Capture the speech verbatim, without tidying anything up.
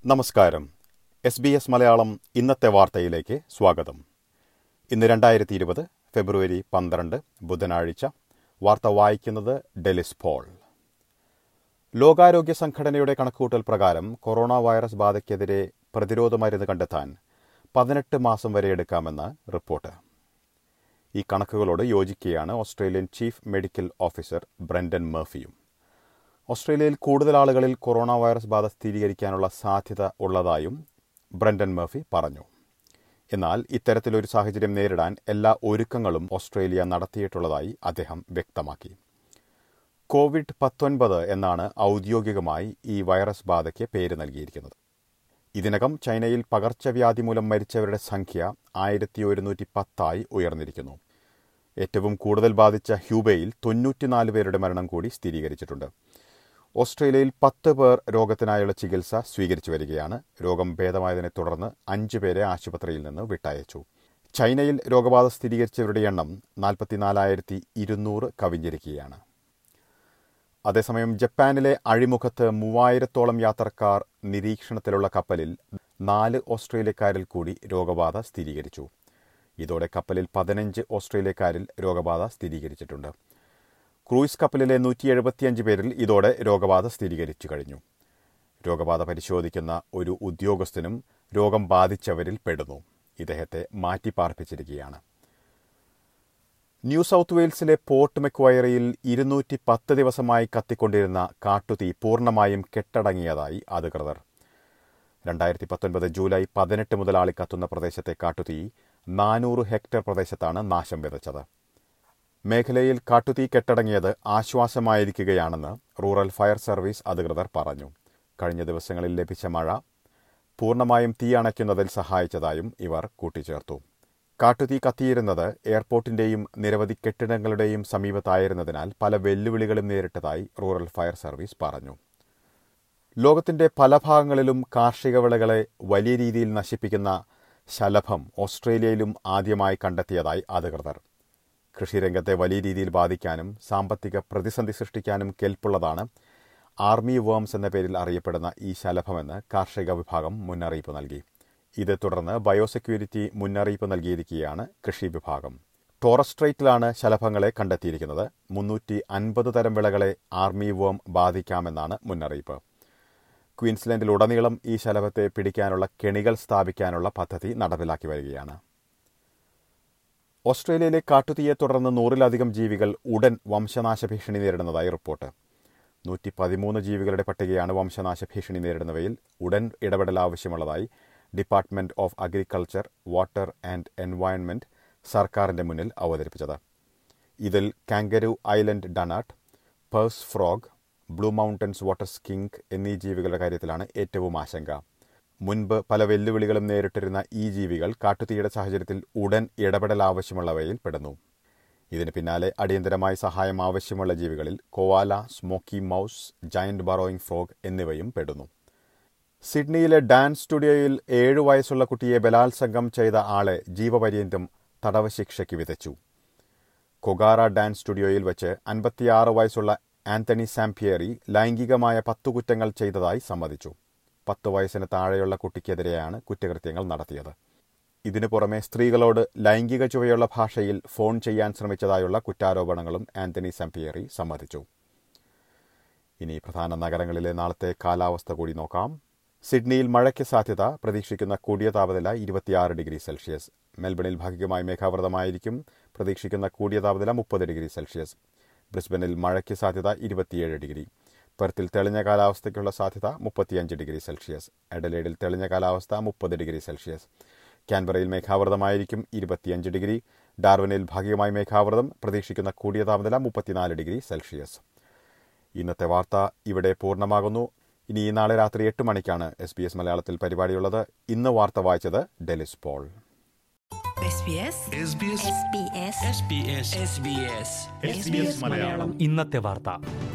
നമസ്കാരം. S B S Malayalam ഇന്നത്തെ വാർത്തയിലേക്ക് സ്വാഗതം. ഇന്ന് രണ്ടായിരത്തി ഇരുപത് ഫെബ്രുവരി പന്ത്രണ്ട് ബുധനാഴ്ച. വാർത്ത വായിക്കുന്നത് ഡെലിസ് പോൾ. ലോകാരോഗ്യ സംഘടനയുടെ കണക്കുകൂട്ടൽ പ്രകാരം കൊറോണ വൈറസ് ബാധയ്ക്കെതിരെ പ്രതിരോധ മരുന്ന് കണ്ടെത്താൻ പതിനെട്ട് മാസം വരെ എടുക്കാമെന്ന് റിപ്പോർട്ട്. ഈ കണക്കുകളോട് യോജിക്കുകയാണ് Australian chief medical officer Brendan മർഫിയും. ഓസ്ട്രേലിയയിൽ കൂടുതൽ ആളുകളിൽ കൊറോണ വൈറസ് ബാധ സ്ഥിരീകരിക്കാനുള്ള സാധ്യത ഉള്ളതായും ബ്രെൻഡൻ മർഫി പറഞ്ഞു. എന്നാൽ ഇത്തരത്തിലൊരു സാഹചര്യം നേരിടാൻ എല്ലാ ഒരുക്കങ്ങളും ഓസ്ട്രേലിയ നടത്തിയിട്ടുള്ളതായി അദ്ദേഹം വ്യക്തമാക്കി. കോവിഡ് പത്തൊൻപത് എന്നാണ് ഔദ്യോഗികമായി ഈ വൈറസ് ബാധയ്ക്ക് പേര് നൽകിയിരിക്കുന്നത്. ഇതിനകം ചൈനയിൽ പകർച്ചവ്യാധി മൂലം മരിച്ചവരുടെ സംഖ്യ ആയിരത്തി ഒരുന്നൂറ്റി പത്തായി ഉയർന്നിരിക്കുന്നു. ഏറ്റവും കൂടുതൽ ബാധിച്ച ഹ്യൂബെയിൽ തൊണ്ണൂറ്റിനാല് പേരുടെ മരണം കൂടി സ്ഥിരീകരിച്ചിട്ടുണ്ട്. ഓസ്ട്രേലിയയിൽ പത്ത് പേർ രോഗത്തിനായുള്ള ചികിത്സ സ്വീകരിച്ചു വരികയാണ്. രോഗം ഭേദമായതിനെ തുടർന്ന് അഞ്ചു പേരെ ആശുപത്രിയിൽ നിന്ന് വിട്ടയച്ചു. ചൈനയിൽ രോഗബാധ സ്ഥിരീകരിച്ചവരുടെ എണ്ണം നാൽപ്പത്തിനാലായിരത്തി ഇരുന്നൂറ് കവിഞ്ഞിരിക്കുകയാണ്. അതേസമയം ജപ്പാനിലെ അഴിമുഖത്ത് മൂവായിരത്തോളം യാത്രക്കാർ നിരീക്ഷണത്തിലുള്ള കപ്പലിൽ നാല് ഓസ്ട്രേലിയക്കാരിൽ കൂടി രോഗബാധ സ്ഥിരീകരിച്ചു. ഇതോടെ കപ്പലിൽ പതിനഞ്ച് ഓസ്ട്രേലിയക്കാരിൽ രോഗബാധ സ്ഥിരീകരിച്ചിട്ടുണ്ട്. ക്രൂയിസ് കപ്പലിലെ നൂറ്റി എഴുപത്തിയഞ്ച് പേരിൽ ഇതോടെ രോഗബാധ സ്ഥിരീകരിച്ചു കഴിഞ്ഞു. രോഗബാധ പരിശോധിക്കുന്ന ഒരു ഉദ്യോഗസ്ഥനും രോഗം ബാധിച്ചവരിൽ പെടുന്നു. ഇദ്ദേഹത്തെ മാറ്റിപ്പാർപ്പിച്ചിരിക്കുകയാണ്. ന്യൂ സൗത്ത് വെയിൽസിലെ പോർട്ട് മെക്വയറിയിൽ ഇരുന്നൂറ്റി പത്ത് ദിവസമായി കത്തിക്കൊണ്ടിരുന്ന കാട്ടുതീ പൂർണ്ണമായും കെട്ടടങ്ങിയതായി അധികൃതർ. രണ്ടായിരത്തി പത്തൊൻപത് ജൂലൈ പതിനെട്ട് മുതൽ ആളിക്കത്തുന്ന പ്രദേശത്തെ കാട്ടുതീ നാനൂറ് ഹെക്ടർ പ്രദേശത്താണ് നാശം വിതച്ചത്. മേഖലയിൽ കാട്ടുതീ കെട്ടടങ്ങിയത് ആശ്വാസമായിരിക്കുകയാണെന്ന് റൂറൽ ഫയർ സർവീസ് അധികൃതർ പറഞ്ഞു. കഴിഞ്ഞ ദിവസങ്ങളിൽ ലഭിച്ച മഴ പൂർണ്ണമായും തീ അണയ്ക്കുന്നതിൽ സഹായിച്ചതായും ഇവർ കൂട്ടിച്ചേർത്തു. കാട്ടുതീ കത്തിയിരുന്നത് എയർപോർട്ടിന്റെയും നിരവധി കെട്ടിടങ്ങളുടെയും സമീപത്തായിരുന്നതിനാൽ പല വെല്ലുവിളികളും നേരിട്ടതായി റൂറൽ ഫയർ സർവീസ് പറഞ്ഞു. ലോകത്തിന്റെ പല ഭാഗങ്ങളിലും കാർഷിക വിളകളെ വലിയ രീതിയിൽ നശിപ്പിക്കുന്ന ശലഭം ഓസ്ട്രേലിയയിലും ആദ്യമായി കണ്ടെത്തിയതായി അധികൃതർ. കൃഷിരംഗത്തെ വലിയ രീതിയിൽ ബാധിക്കാനും സാമ്പത്തിക പ്രതിസന്ധി സൃഷ്ടിക്കാനും കെൽപ്പുള്ളതാണ് ആർമി വേംസ് എന്ന പേരിൽ അറിയപ്പെടുന്ന ഈ ശലഭമെന്ന് കാർഷിക വിഭാഗം മുന്നറിയിപ്പ് നൽകി. ഇതേ തുടർന്ന് ബയോസെക്യൂരിറ്റി മുന്നറിയിപ്പ് നൽകിയിരിക്കുകയാണ് കൃഷി വിഭാഗം. ടോറസ് സ്ട്രെയ്റ്റിലാണ് ശലഭങ്ങളെ കണ്ടെത്തിയിരിക്കുന്നത്. മുന്നൂറ്റി അൻപത് തരം വിളകളെ ആർമി വേം ബാധിക്കാമെന്നാണ് മുന്നറിയിപ്പ്. ക്വീൻസ്ലാൻഡിലുടനീളം ഈ ശലഭത്തെ പിടിക്കാനുള്ള കെണികൾ സ്ഥാപിക്കാനുള്ള പദ്ധതി നടപ്പിലാക്കി വരികയാണ്. ഓസ്ട്രേലിയയിലെ കാട്ടുതീയെ തുടർന്ന് നൂറിലധികം ജീവികൾ ഉടൻ വംശനാശ ഭീഷണി നേരിടുന്നതായി റിപ്പോർട്ട്. നൂറ്റി പതിമൂന്ന് ജീവികളുടെ പട്ടികയാണ് വംശനാശ ഭീഷണി നേരിടുന്നവയിൽ ഉടൻ ഇടപെടൽ ആവശ്യമുള്ളതായി department of agriculture, water and environment സർക്കാരിന്റെ മുന്നിൽ അവതരിപ്പിച്ചത്. ഇതിൽ കാങ്കരു ഐലൻഡ് ഡനാട്ട്, പേഴ്സ് frog, Blue Mountains water skink എന്നീ ജീവികളുടെ കാര്യത്തിലാണ് ഏറ്റവും ആശങ്ക. മുൻപ് പല വെല്ലുവിളികളും നേരിട്ടിരുന്ന ഈ ജീവികൾ കാട്ടുതീയുടെ സാഹചര്യത്തിൽ ഉടൻ ഇടപെടൽ ആവശ്യമുള്ളവയിൽ പെടുന്നു. ഇതിന് പിന്നാലെ അടിയന്തരമായി സഹായം ആവശ്യമുള്ള ജീവികളിൽ koala, smoky mouse, giant burrowing frog എന്നിവയും പെടുന്നു. സിഡ്നിയിലെ ഡാൻസ് സ്റ്റുഡിയോയിൽ ഏഴു വയസ്സുള്ള കുട്ടിയെ ബലാത്സംഗം ചെയ്ത ആളെ ജീവപര്യന്തം തടവ് ശിക്ഷയ്ക്ക് വിധിച്ചു. കൊഗാറ ഡാൻസ് സ്റ്റുഡിയോയിൽ വെച്ച് അൻപത്തിയാറ് വയസ്സുള്ള ആന്റണി സാംപിയേറി ലൈംഗികമായ പത്തു കുറ്റങ്ങൾ ചെയ്തതായി സമ്മതിച്ചു. പത്ത് വയസ്സിന് താഴെയുള്ള കുട്ടിക്കെതിരെയാണ് കുറ്റകൃത്യങ്ങൾ നടത്തിയത്. ഇതിനു പുറമെ സ്ത്രീകളോട് ലൈംഗിക ചുവയുള്ള ഭാഷയിൽ ഫോൺ ചെയ്യാൻ ശ്രമിച്ചതായുള്ള കുറ്റാരോപണങ്ങളും ആന്റണി സാംപിയേറി സമ്മതിച്ചു. ഇനി പ്രധാന നഗരങ്ങളിലെ നാളത്തെ കാലാവസ്ഥ കൂടി നോക്കാം. സിഡ്നിയിൽ മഴയ്ക്ക് സാധ്യത. പ്രതീക്ഷിക്കുന്ന കൂടിയ താപനില ഇരുപത്തിയാറ് ഡിഗ്രി സെൽഷ്യസ്. മെൽബണിൽ ഭാഗികമായി മേഘാവൃതമായിരിക്കും. പ്രതീക്ഷിക്കുന്ന കൂടിയ താപനില മുപ്പത് ഡിഗ്രി സെൽഷ്യസ്. ബ്രിസ്ബനിൽ മഴയ്ക്ക് സാധ്യത ഇരുപത്തിയേഴ് ഡിഗ്രി. പെർത്തിൽ തെളിഞ്ഞ കാലാവസ്ഥയ്ക്കുള്ള സാധ്യത മുപ്പത്തിയഞ്ച് ഡിഗ്രി സെൽഷ്യസ്. എഡലേഡിൽ തെളിഞ്ഞ കാലാവസ്ഥ മുപ്പത് ഡിഗ്രി സെൽഷ്യസ്. ക്യാൻബറയിൽ മേഘാവൃതമായിരിക്കും, ഇരുപത്തിയഞ്ച് ഡിഗ്രി. ഡാർവിനിൽ ഭാഗികമായി മേഘാവൃതം. പ്രതീക്ഷിക്കുന്ന കൂടിയ താപനില മുപ്പത്തിനാല് ഡിഗ്രി സെൽഷ്യസ്. ഇന്നത്തെ വാർത്ത ഇവിടെ പൂർണ്ണമാകുന്നു. ഇനി നാളെ രാത്രി എട്ട് മണിക്കാണ് എസ് ബി എസ് മലയാളത്തിൽ പരിപാടിയുള്ളത്. ഇന്ന് വാർത്ത വായിച്ചത് ഡെലിസ് പോൾ. ഇന്നത്തെ വാർത്ത.